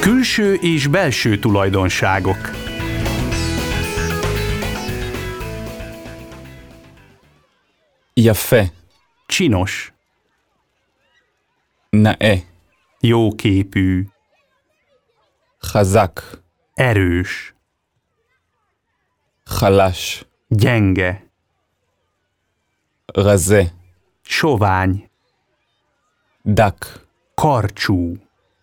Külső és belső tulajdonságok. יפה, Csinos, נאה, jóképű, חזק, erős, חלש, gyenge, רזה, sovány, דק, karcsú,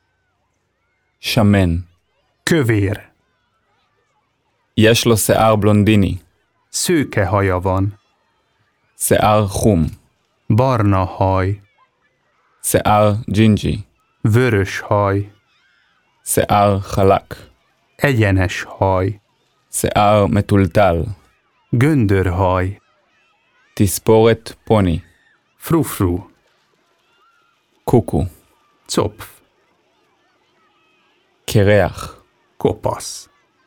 שמן. kövér, יש לו שיער בלונדיני, szőke haja van, שיער חום, barna haj, שיער ג'ינג'י, vörös haj, שיער חלק, egyenes haj, שיער מטולטל, göndörhaj, תספורת פוני, frufru, קוקו, copf, קרח, kopasz,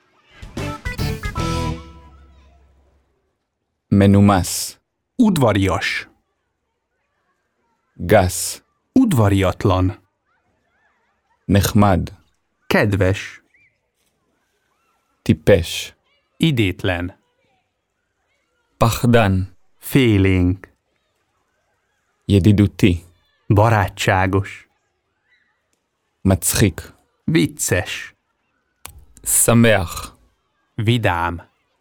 מנומס, udvarias, גס, udvariatlan, נחמד, kedves, טיפש, idétlen, פחדן, félénk, ידידותי, barátságos, מצחיק, vicces, שמח, vidám,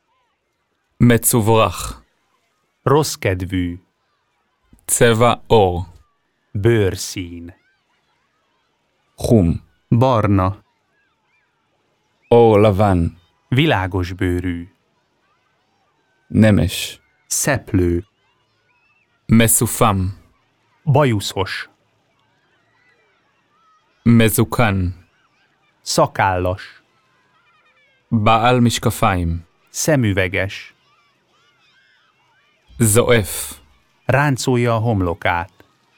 מצוברח, rosszkedvű, צבע עור, bőrszín, חום, barna, עור לבן, világos bőrű, נמש, szeplő, מסופם, bajuszos, מזוקן, szakállas, בעל משקפיים, szemüveges, זועף, ráncolja a homlokát,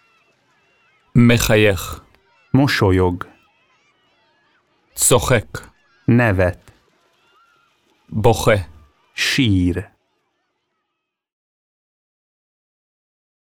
מחייך, mosolyog, צוחק, nevet, בוכה, sír,